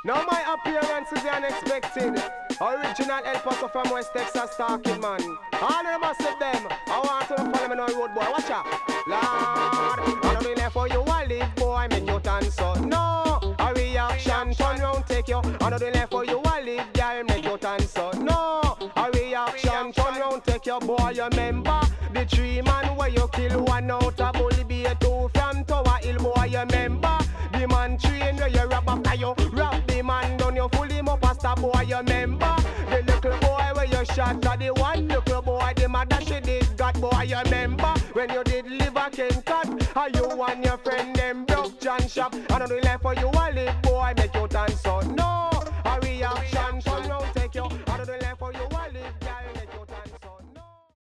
Now my appearance is unexpected. Original El Paso from West Texas talking, man. All of us with them. I want to follow me on the road, boy. Watch out. Lord, I don't be there for you. I live, boy. Make you dance so. No, a reaction. Turn round, take you. I don't be there for you. I live, girl. Make you dance so. No, a reaction. Turn round, take you, boy. You remember the 3 man where you kill one out of Bully Bay 2 from Tower Hill, boy. You remember the man train where you rob after you rob the man down, you fool him up a star, boy. You remember the little boy where you shot at the one little boy, the mother she did got, boy. You remember when you did live a king cut, and you and your friend them broke John shop, and on the left for you a live, boy, make you dance so. No, a reaction, turn round, take you, and on the left for you a